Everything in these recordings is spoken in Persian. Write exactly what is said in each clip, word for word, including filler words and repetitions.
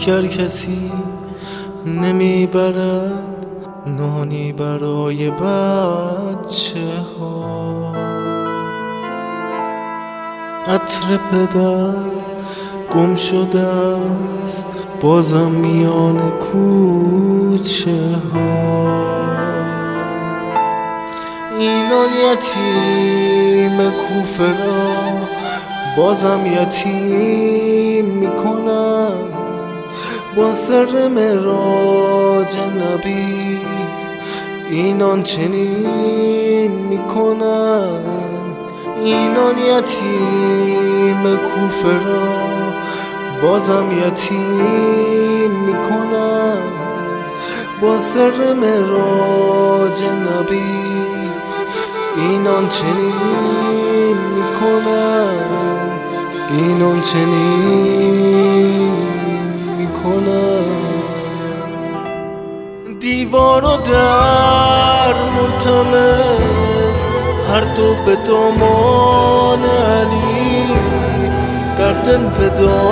اگر کسی نمیبرد نانی برای بچه ها. عطر پدر گم شده است بازم میان کوچه ها. اینان یتیم کوفه را بازم یتیم میکنن با سر معراج نبی. اینان چنین میکنن، اینان یتیم کوفه را بازم یتیم میکنن با سر معراج نبی. اینان چنین میکنن، اینان چنین میکنن. دیوار و در ملتمس هر دو به دامان علی در دل فدا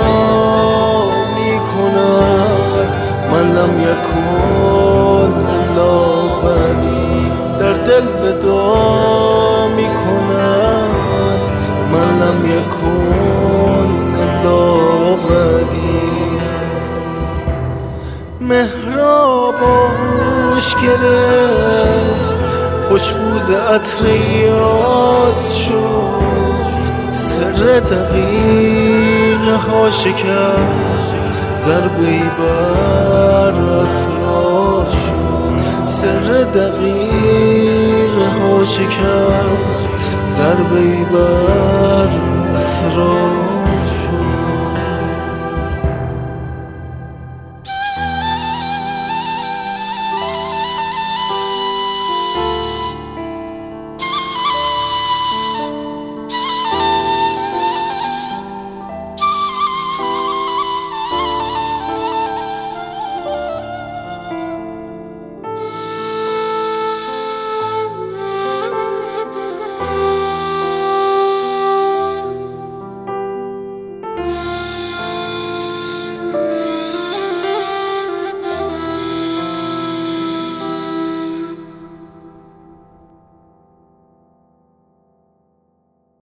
میکنن. من لم یکن الا ولی در دل فدا میکنن. من لم یکن الا ولی. مهراب آغوش گرفت خوشبوز عطر یاس شد. سر دقیقه ها شکست ضربه‌ای بر اسرار شد. سر دقیقه ها شکست ضربه‌ای بر اسرار شد.